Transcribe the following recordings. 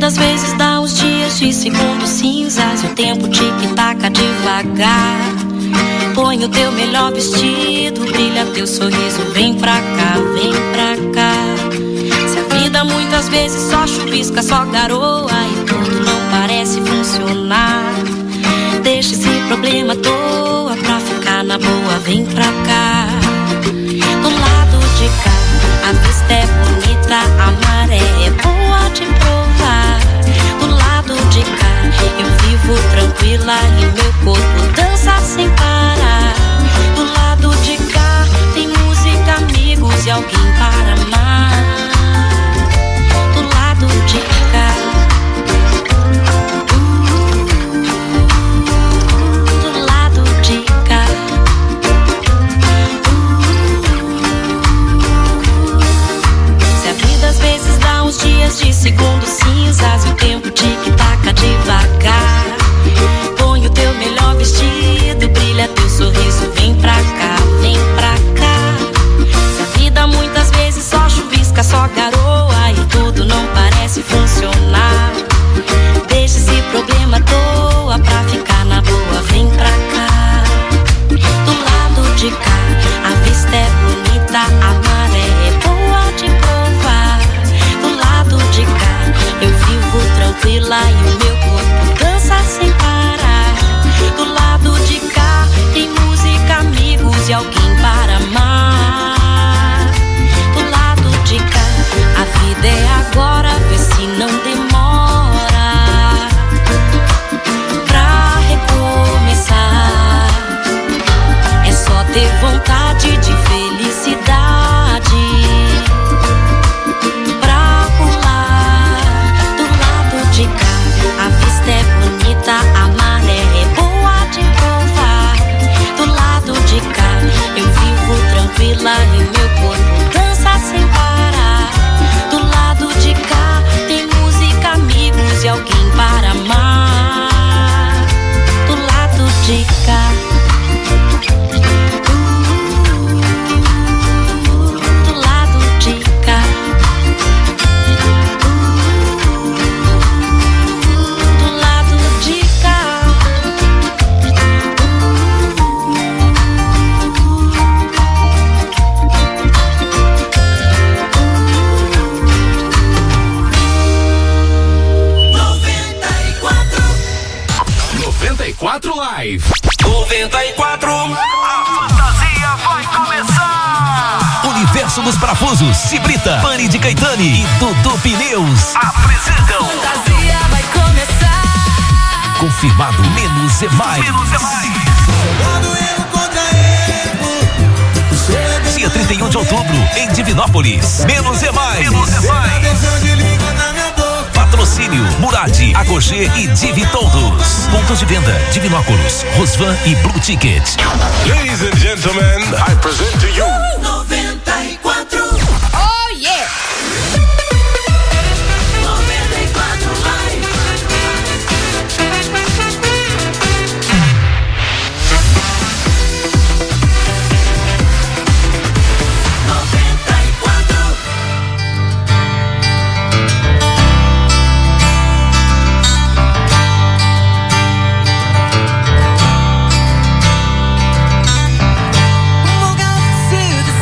muitas vezes dá uns dias de segundos cinzas e o tempo tic-taca devagar. Põe o teu melhor vestido, brilha teu sorriso, vem pra cá, vem pra cá. Se a vida muitas vezes só chuvisca, só garoa e tudo não parece funcionar, deixa esse problema à toa pra ficar na boa, vem pra cá. Do lado de cá, a vista é bonita, a maré é boa de provar. Do lado de cá, eu vivo tranquila e meu corpo dança sem parar. Do lado de cá, tem música, amigos e alguém para amar. Do lado de cá, do lado de cá, se a vida às vezes dá uns dias de segundos cinzas e o tempo tic-taca devagar, põe o teu melhor vestido, brilha teu sorriso, vem pra cá, vem pra cá. Se a vida muitas vezes só chuvisca, só garoa e tudo não parece funcionar, deixa esse problema à toa pra ficar na boa, vem pra cá. Do lado de cá, a vista é bonita, a maré é boa de provar. Do lado de cá, eu vivo tranquila e o meu corpo dança sem parar. Do lado de cá, tem música, amigos e alguém para amar. Do lado de cá, a vida é agora, vê se não demora pra recomeçar. É só ter vontade de felicidade pra pular. Do lado de cá, a vista é bonita, a maré é boa de provar. Do lado de cá, eu vivo tranquila e meu corpo dança sem parar. Do lado de cá, tem música, amigos e alguém para amar. Do lado de cá, do lado de cá, do lado de cá. Live 94. A fantasia vai começar. Universo dos Parafusos, Cibrita, Pani de Caetani e Dudu Pneus apresentam Fantasia vai começar. Confirmado, menos é mais. Dia 31 de outubro, em Divinópolis, menos é mais. Patrocínio Murad, Agogê e Divi Todos. Pontos de venda: Divinópolis, Rosvan e Blue Ticket. Ladies and gentlemen, I present to you 94. Oh yeah. 94 Live. To the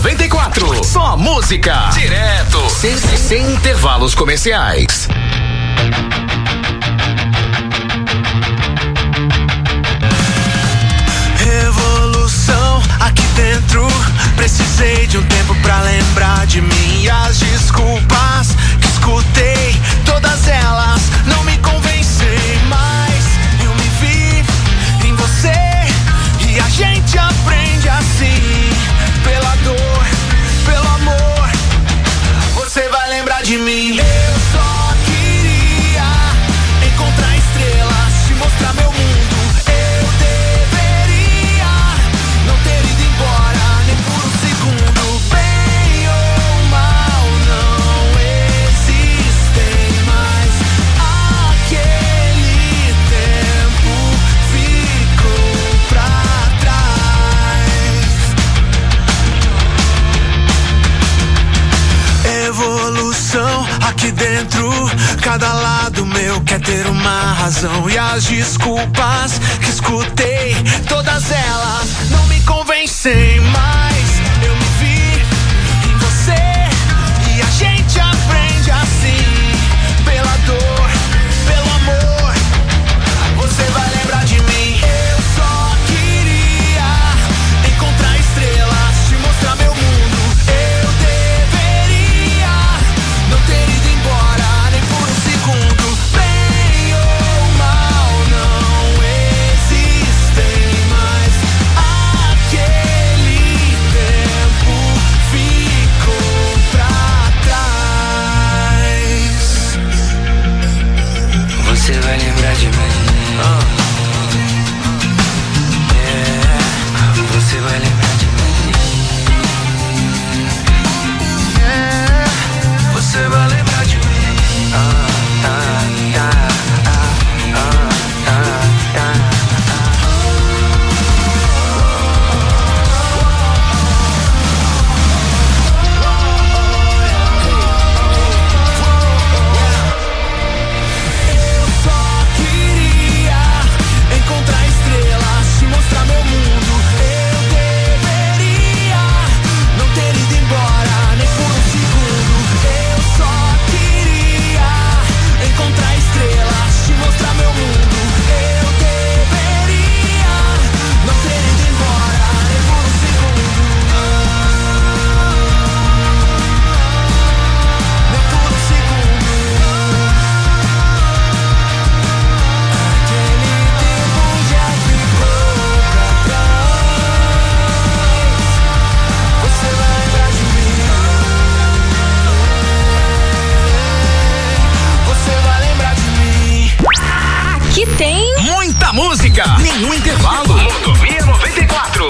94. Só música. Direto. Sem intervalos comerciais. Revolução aqui dentro. Precisei de um tempo pra lembrar de mim e as desculpas que escutei. Todas elas não me convencem mais. Eu me vi em você e a gente aprende assim. Pela dor, pelo amor, você vai lembrar de mim. Eu só queria encontrar estrelas, te mostrar meu mundo. Eu deveria não ter ido embora nem por um segundo. Bem ou mal não existem mais. Aquele tempo ficou pra trás. Evolução aqui dentro. Cada lado meu quer ter uma razão. E as desculpas que escutei, todas elas não me convencem mais. Eu me vi em você e a gente aprende assim. Pela dor, pelo amor, você vai lembrar de mim. Eu só queria encontrar estrelas, te mostrar meu mundo. Eu deveria não ter ido embora nem por um segundo. Bem ou mal não existem mais. Aquele tempo ficou pra trás. Você vai lembrar de mim. Você vai lembrar de mim. Você vai lembrar de mim. Eu só queria encontrar estrelas, te mostrar meu mundo. Eu deveria não ter ido embora nem por um segundo. Eu só queria encontrar estrelas, te mostrar meu mundo. Eu deveria não ter ido embora nem por um segundo. Nem por um segundo. Aquele tempo já ficou pra trás. Você vai lembrar de mim. Você vai lembrar de mim. Aqui tem Muita música. Nenhum intervalo. Rodovia 94.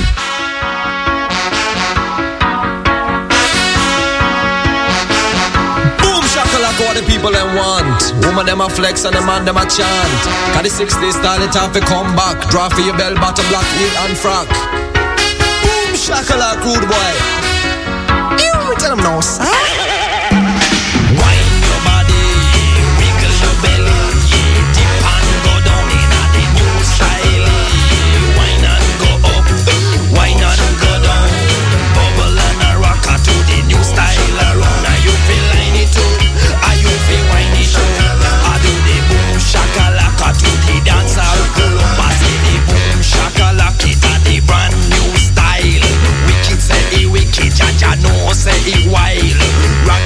Boom shakalaka what the people them want. Woman them a flex and the man them a chant. Cause the 60s style it have to come back. Draw for your bell bottom black heel and frock. Boom shakalaka rude boy. You tell them no sir. Wine your body, wiggle your belly, yeah, dip and go down in a the new style. Wine and go up, wine and go down. Bubble and a rocker to the new style around. Are you feel line it too? Are you feel wine it too? I do the boom shakalaka to the dancehall pull up. I say the boom shakalaka it a the brand new style. Wicked say he wicked, Jaja know say he wild.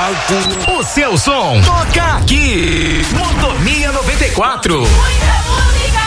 O seu som toca aqui. Mordomia 94. Muita música.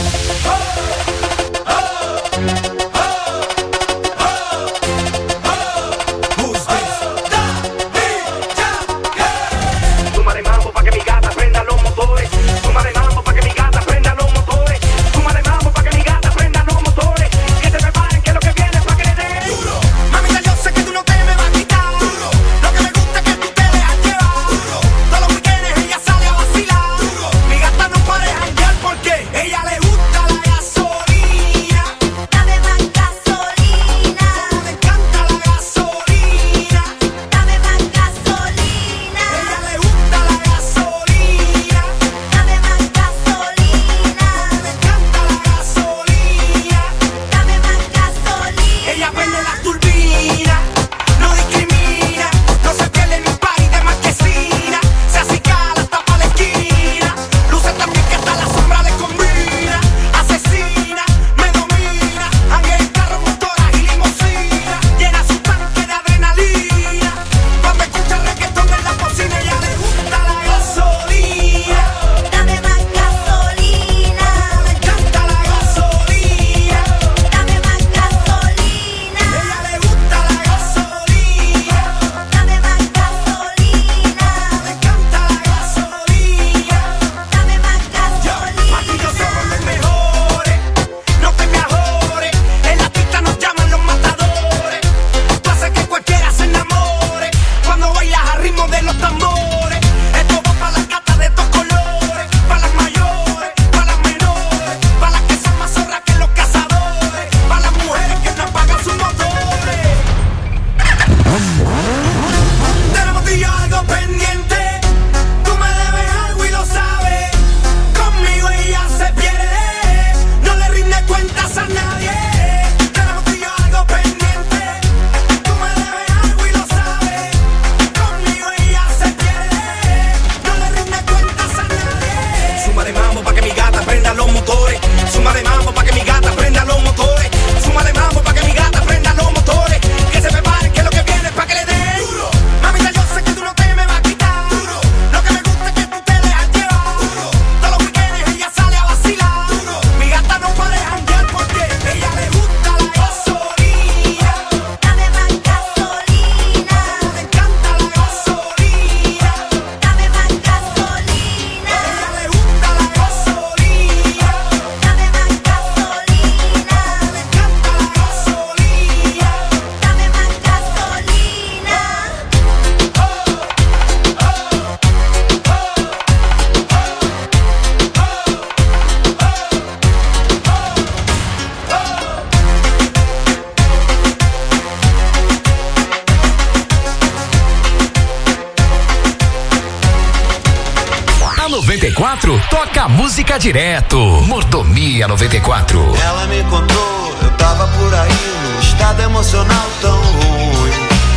Toca música direto. Mordomia 94. Ela me contou, eu tava por aí num estado emocional tão ruim,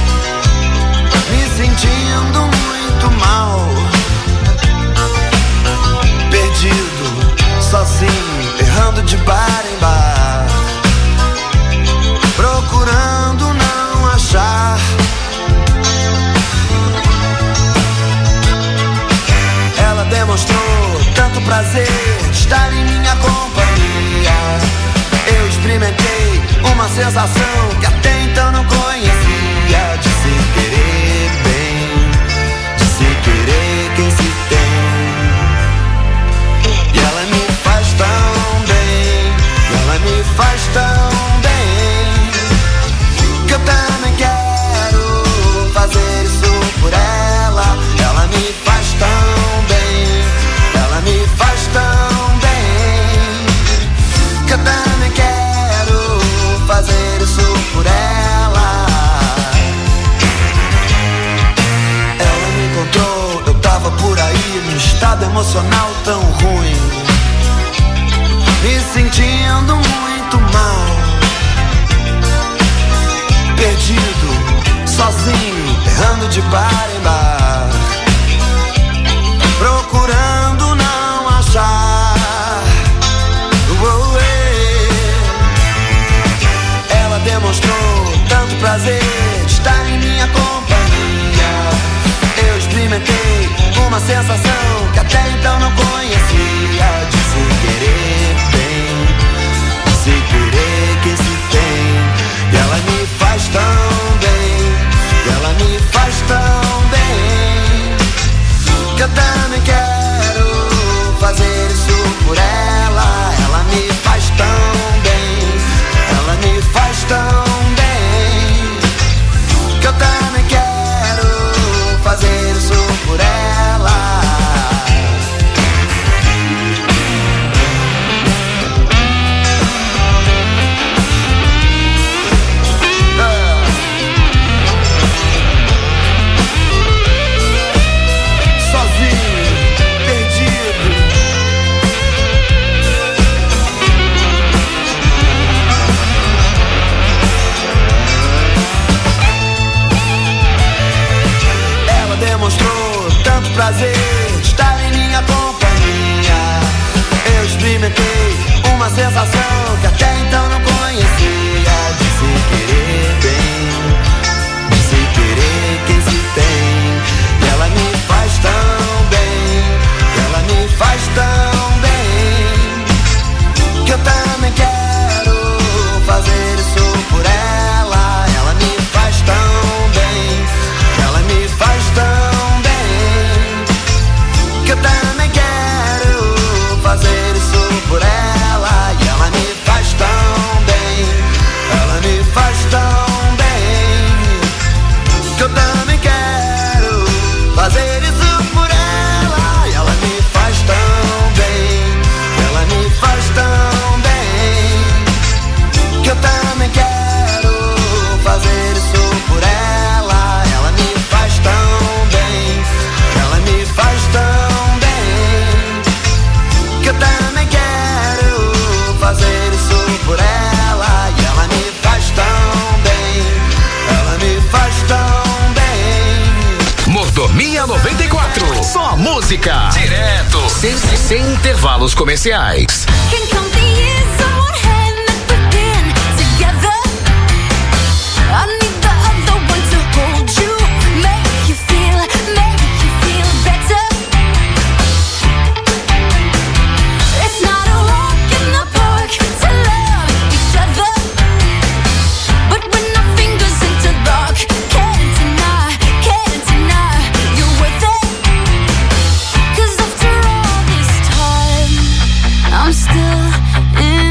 me sentindo muito mal, perdido, sozinho, errando de bar em bar, procurando não achar. Ela demonstrou tanto prazer de estar em minha companhia. Eu experimentei uma sensação que até então não conhecia, de se querer bem, de se querer quem se tem. E ela me faz tão bem, e ela me faz tão bem, que eu também quero fazer isso por ela. Ela me faz tão bem, ela me faz tão bem, que eu também quero fazer isso por ela. Ela me encontrou, eu tava por aí num estado emocional tão ruim, me sentindo muito mal, perdido, sozinho, errando de bar em bar, procurando não achar. Ela demonstrou tanto prazer de estar em minha companhia. prazer de estar em minha companhia. Eu experimentei uma sensação que até então não conhecia, de se querer bem, de se querer quem se tem. E ela me faz tão bem, ela me faz tão bem, que eu também quero fazer isso por ela. Ela me faz tão bem, ela me faz tão bem, que eu também quero fazer isso por ela. E ela me faz tão bem, ela me faz tão bem, que eu também quero fazer isso por ela. E ela me faz tão bem, ela me faz tão bem, que eu também quero fazer isso por ela. Ela me faz tão bem, ela me faz tão bem, que eu também quero fazer isso por ela. E ela me faz tão bem, ela me faz tão bem. Mordomia 94. Só música. Direto. Sem intervalos comerciais. Can count the years on one hand that we've been together. I need the other one to hold you, make you feel better. It's not a walk in the park to love each other, but when our fingers interlock, can't deny you're worth it. 'Cause after all this time, I'm still in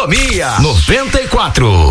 Mordomia 94.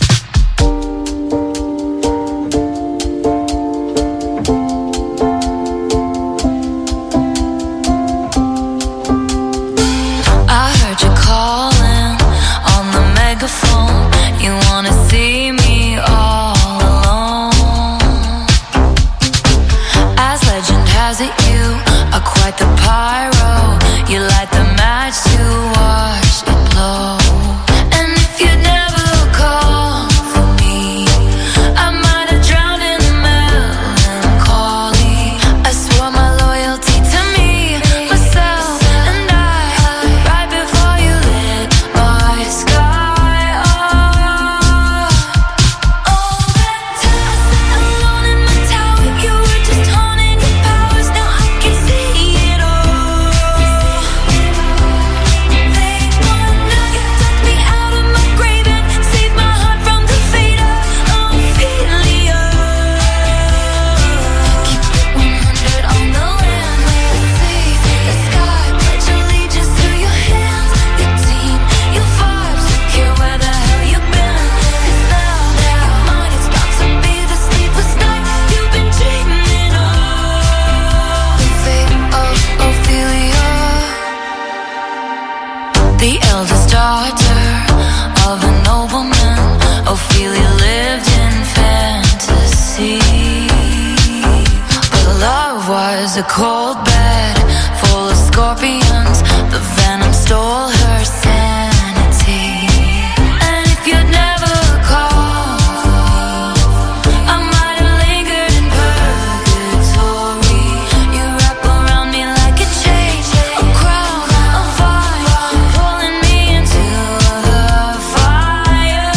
A cold bed full of scorpions. The venom stole her sanity. And if you'd never called, I might have lingered in purgatory. You wrap around me like a chain, a crown, a fire, pulling me into the fire.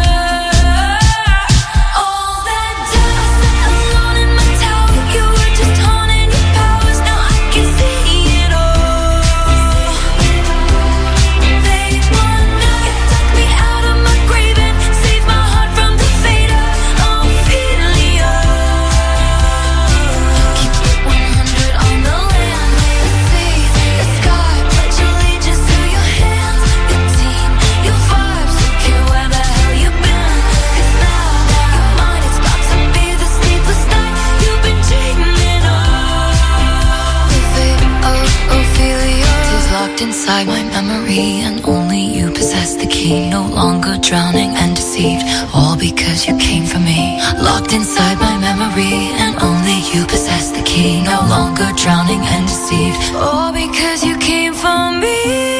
All that time alone in my tower, you were just haunting. Inside my memory, and only you possess the key. No longer drowning and deceived, all because you came for me. Locked inside my memory, and only you possess the key. No longer drowning and deceived, all because you came for me.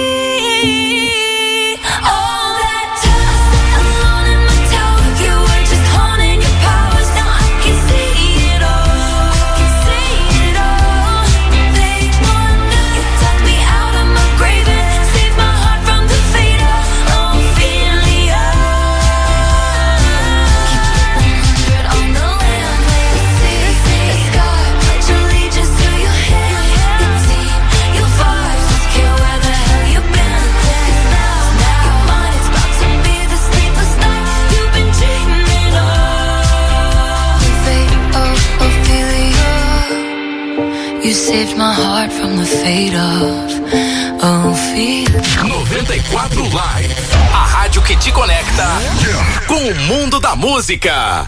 You saved my heart from the fate of Ophelia. 94 Live, a rádio que te conecta com o mundo da música.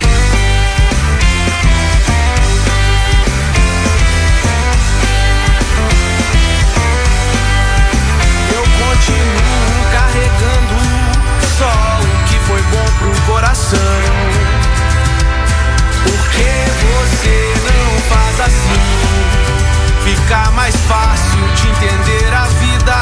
Eu continuo carregando só o que foi bom pro coração. Por que você não faz assim? Fica mais fácil de entender a vida.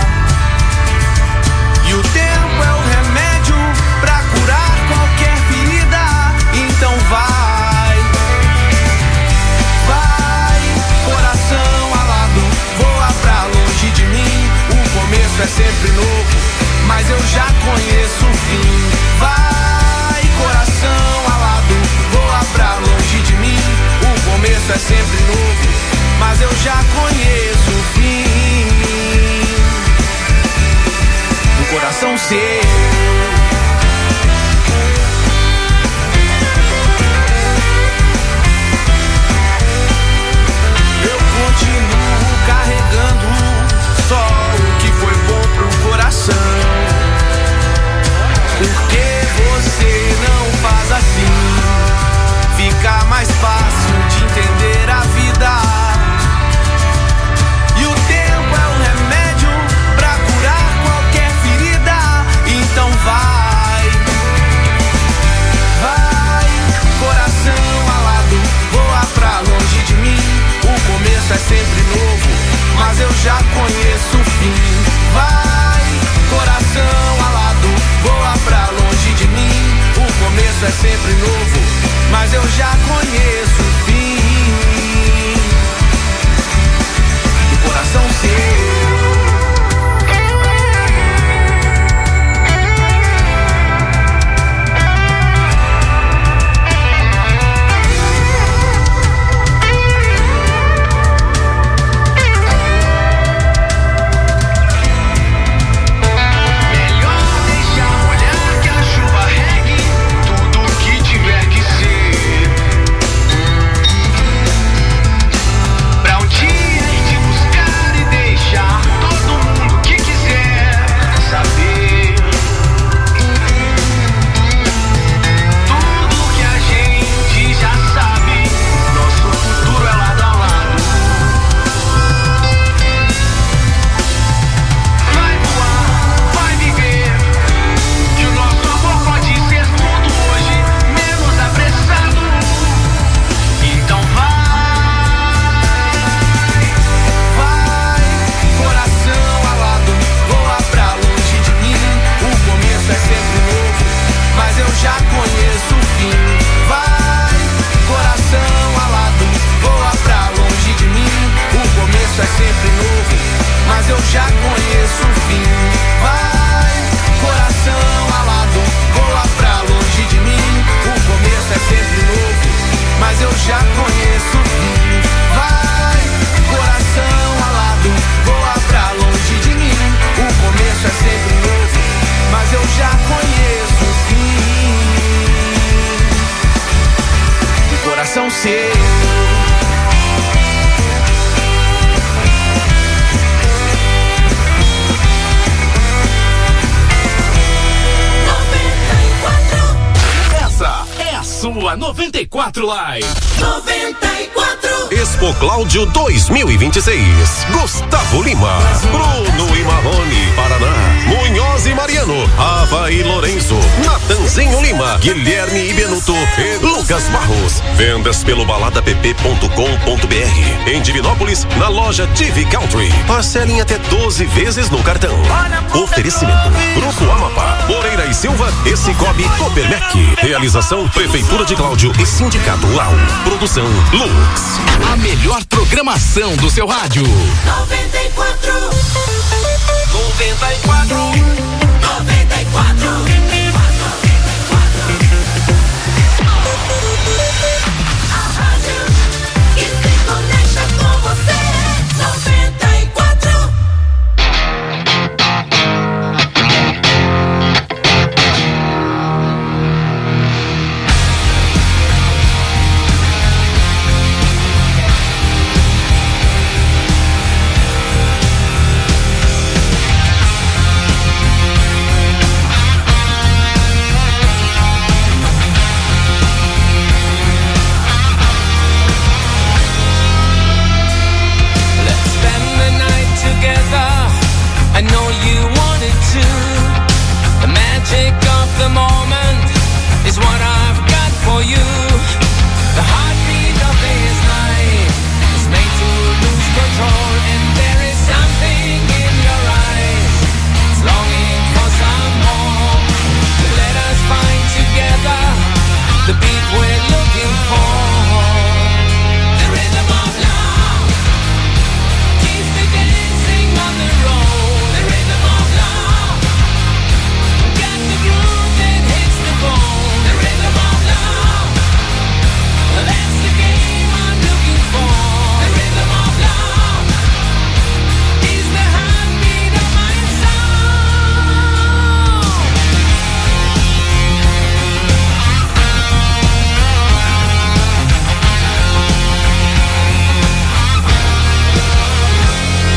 E o tempo é o remédio pra curar qualquer ferida. Então vai, vai, coração alado, voa pra longe de mim. O começo é sempre novo, mas eu já conheço o fim. Vai, coração alado, voa pra longe de mim. O começo é sempre novo, mas eu já conheço o fim. O coração seu. Eu continuo carregando só o que foi bom pro coração. Por que você não faz assim? Fica mais fácil de entender a vida. E o tempo é um remédio pra curar qualquer ferida. Então vai, vai, coração alado, voa pra longe de mim. O começo é sempre novo, mas eu já conheço o fim. Vai, coração alado, voa pra longe de mim. O começo é sempre novo, mas eu já conheço o fim. Do coração seu. Sua 94 Live. 94. Expo Cláudio 2026. Gustavo Lima, Bruno e Marrone, Paraná, Munhoz e Mariano, Ava e Lourenço, Natanzinho Lima, Guilherme e Benuto e Lucas Barros. Vendas pelo baladapp.com.br. Em Divinópolis, na loja TV Country. Parcelem até 12 vezes no cartão. Oferecimento: Grupo Amapá, Moreira e Silva e Cicobi Copermec. Realização: Prefeitura de Cláudio e Sindicato Rural. Produção: Lux. A melhor programação do seu rádio. 94. 94. 94. A rádio que se conecta com você. 94. I know you wanted to. The magic of the moment is what I've got for you. The heartbeat of this night is made to lose control, and there is something in your eyes. It's longing for some more. Let us find together the beat we're looking for. The rhythm of love keeps me dancing on the road.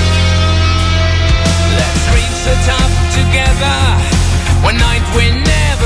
Together, one night we never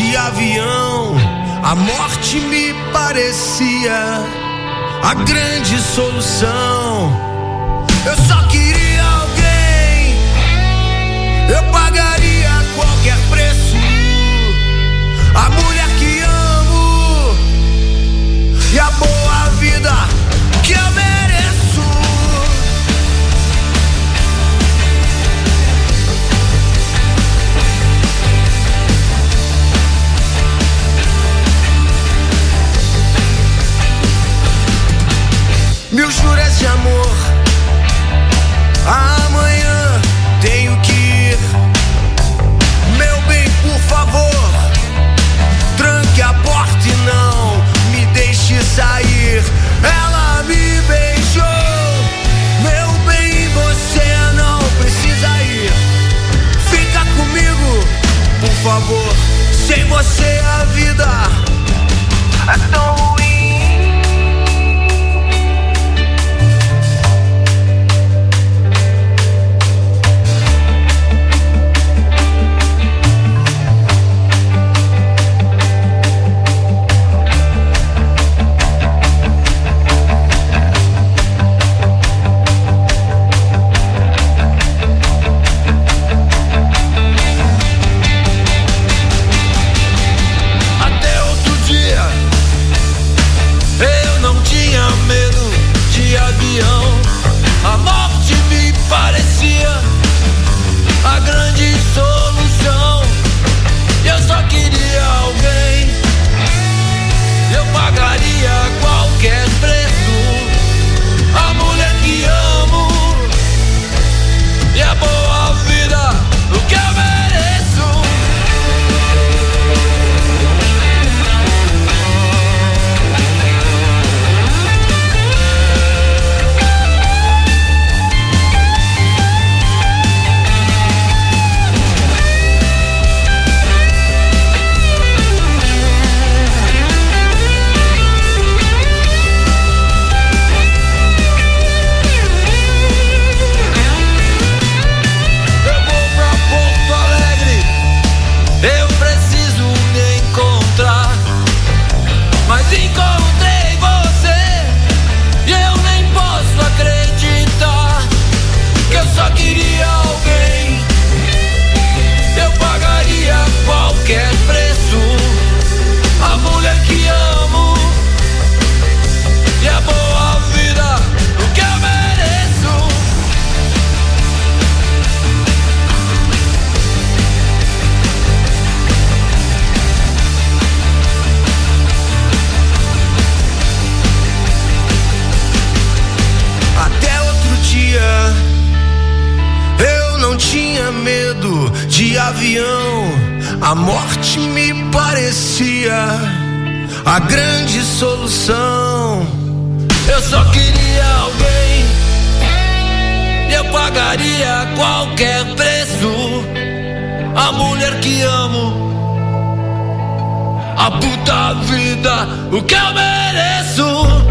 de avião. A morte me parecia a grande solução. Eu só queria alguém, eu pagaria qualquer preço. A mulher que amo e a boa vida que eu mereço. Mil juras de amor, amanhã tenho que ir. Meu bem, por favor, tranque a porta e não me deixe sair. Ela me beijou, meu bem, você não precisa ir. Fica comigo, por favor, sem você a vida é tão ruim. A morte me parecia a grande solução. Eu só queria alguém, eu pagaria qualquer preço. A mulher que amo e a boa vida, o que eu mereço. Encontrei você e eu nem posso acreditar que eu só queria alguém, eu pagaria qualquer preço. A mulher que amo e a boa vida, o que eu mereço. Eu não tinha medo de avião. A morte me parecia a grande solução. Eu só queria alguém, eu pagaria qualquer preço. A mulher que amo, a puta vida, o que eu mereço.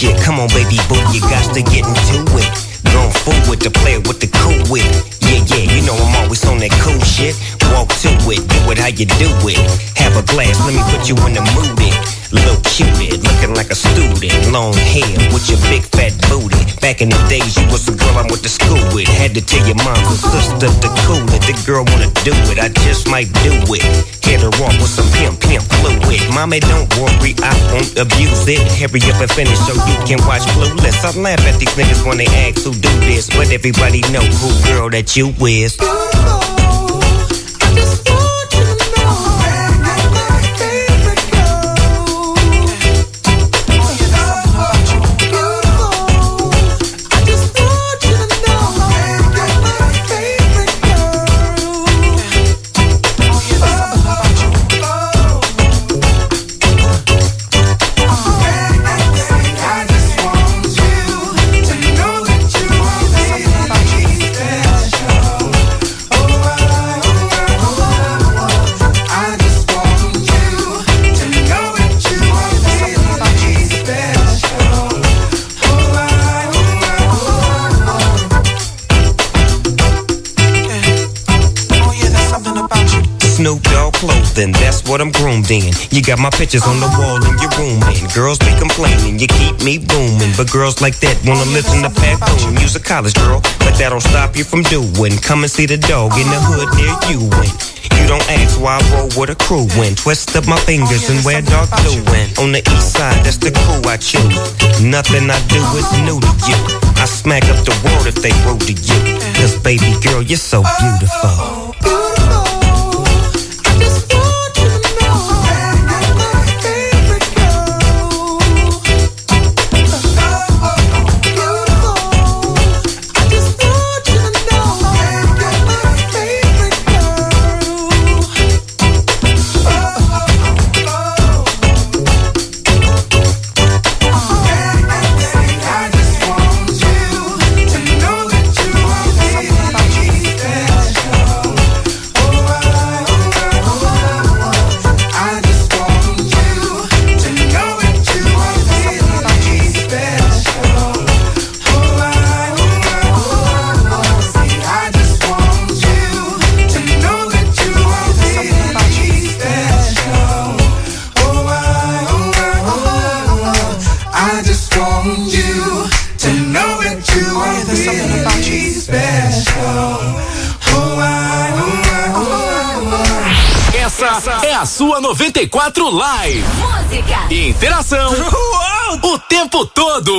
shit. Come on, baby boo, you got to get into it. Going forward to play with the cool wit. Yeah, you know I'm always on that cool shit. Walk to it, do it how you do it. Have a glass, let me put you in the mood. Little cutie, looking like a student. Long hair with your big fat booty. Back in the days, you was a girl I went to school with. Had to tell your mom and sister to cool it. The girl wanna do it, I just might do it. Get her off with some pimp fluid. Mommy, don't worry, I won't abuse it. Hurry up and finish so you can watch Clueless. I laugh at these niggas when they ask who do this, but everybody know who girl that you is. Snoop Dogg clothing, that's what I'm groomed in. You got my pictures on the wall in your room, and girls be complaining, you keep me booming. But girls like that wanna listen to Pat Boone. You's a college girl, but that don't stop you from doing. Come and see the dog in the hood near you. And you don't ask why I roll with a crew. And twist up my fingers and wear dark blue. And on the east side, that's the crew I choose. Nothing I do is new to you. I smack up the world if they rude to you. Cause baby girl, you're so beautiful. Essa é a sua 94 Live. Música e interação o tempo todo.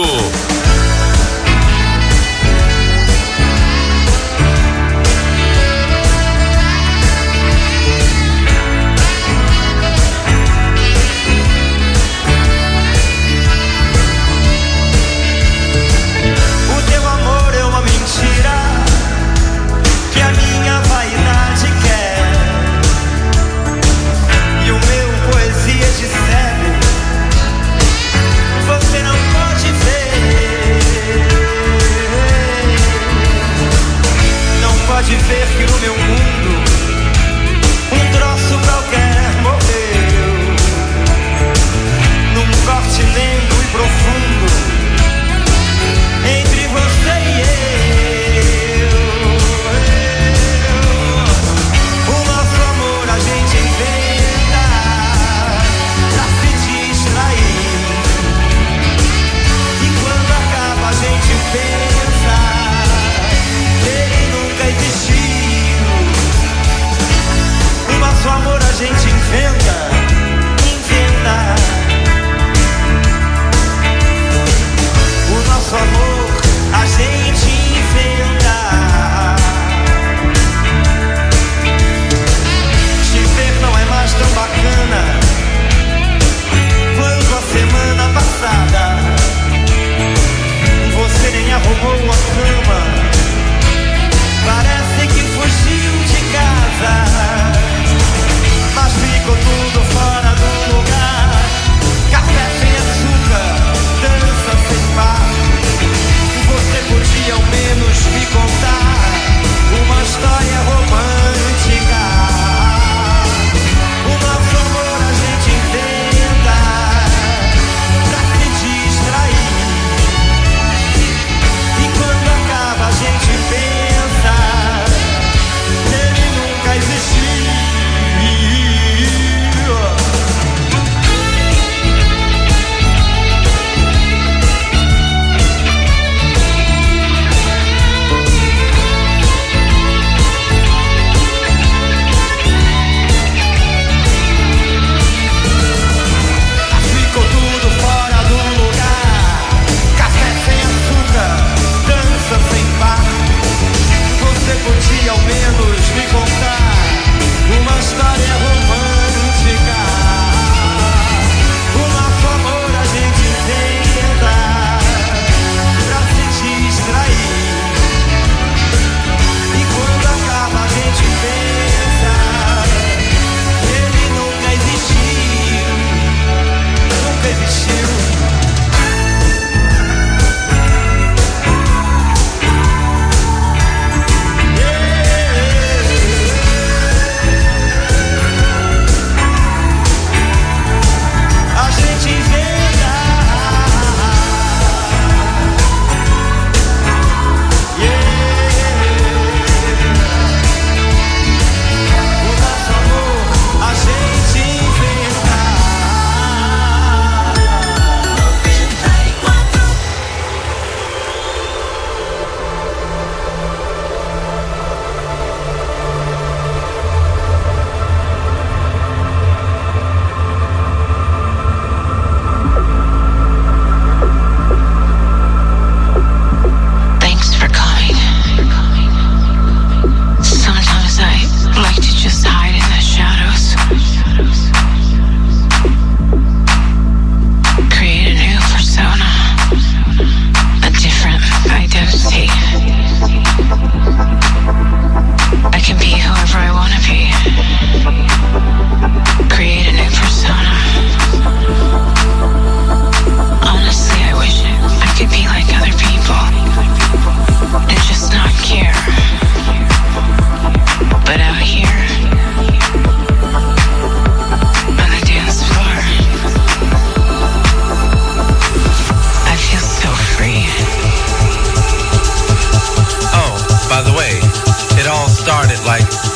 O teu amor é uma mentira que a minha vaidade quer. E o meu poesia de cego você não pode ver.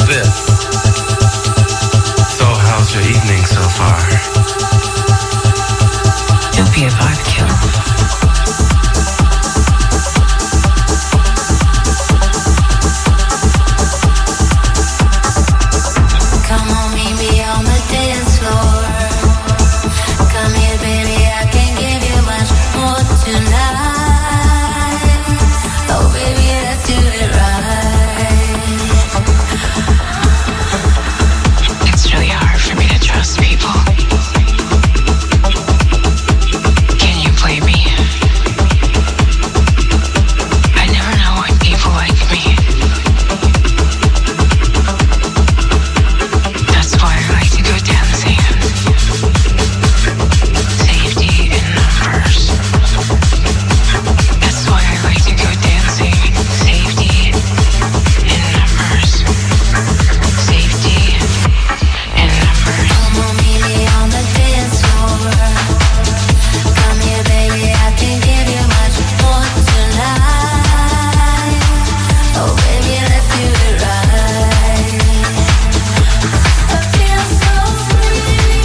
this. So how's your evening so far? Don't be a barbecue. Come on, meet me on the dance floor. Come here, baby, I can give you much more tonight. Oh, baby, let's do it right. It's really hard for me to trust people. Can you play me? I never know what people like me. That's why I like to go dancing. Safety in numbers. That's why I like to go dancing. Safety in numbers. Safety in numbers. Come on, meet me on the dance floor. Come here, baby, I can give you much more tonight. Oh, baby, let's do it right. I feel so free.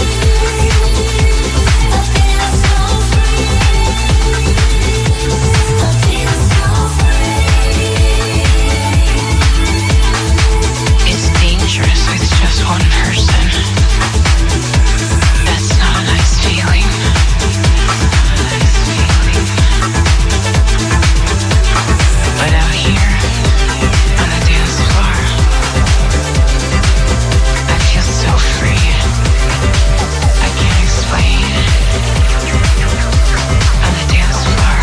I feel so free. I feel so free. It's dangerous with just one person. That's not a nice feeling. But out here on the dance floor, I feel so free. I can't explain. On the dance floor.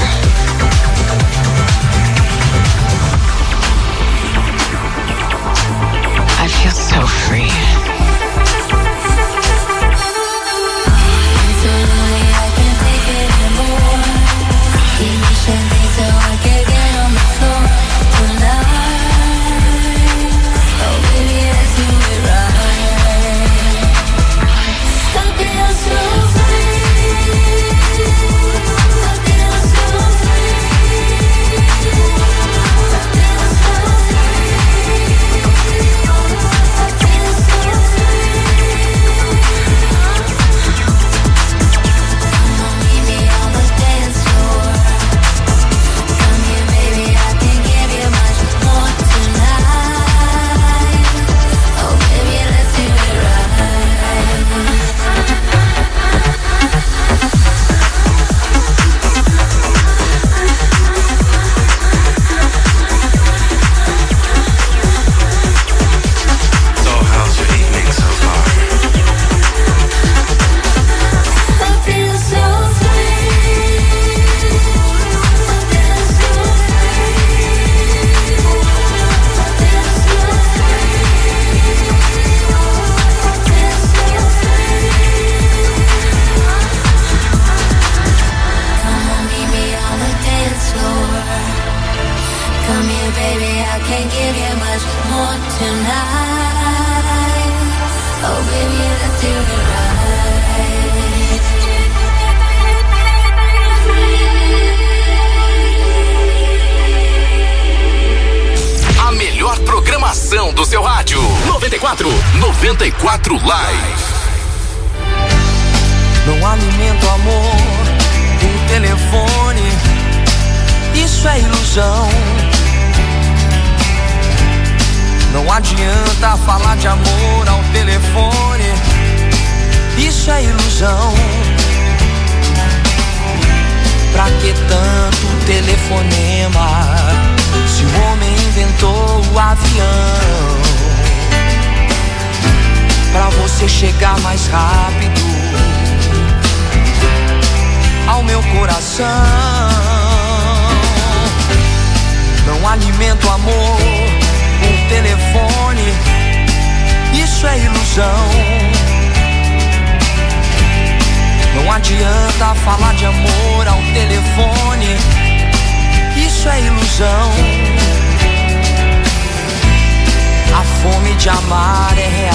I feel so free. So lonely I can't take it anymore. Give me champagne so I can get on the floor tonight. Oh baby, let's do it right. I feel so free. I feel so free. I feel so free. I feel so Come on, meet me on the dance floor. Come here, baby, I can give you much more tonight. Oh, baby, let's do it right. So how's your evening so far? I feel so free. I feel so free. I feel so free. I feel so free. Come on, meet me on the dance floor. Come here, baby, I can give you much more tonight. Oh, baby, let's do it right. A melhor programação do seu rádio. 94 Live. Não alimento amor por telefone. Isso é ilusão. Não adianta falar de amor ao telefone. Isso é ilusão. Pra que tanto telefonema se o homem inventou o avião? Pra você chegar mais rápido ao meu coração. Não alimento amor por telefone. Isso é ilusão. Não adianta falar de amor ao telefone. Isso é ilusão. A fome de amar é real.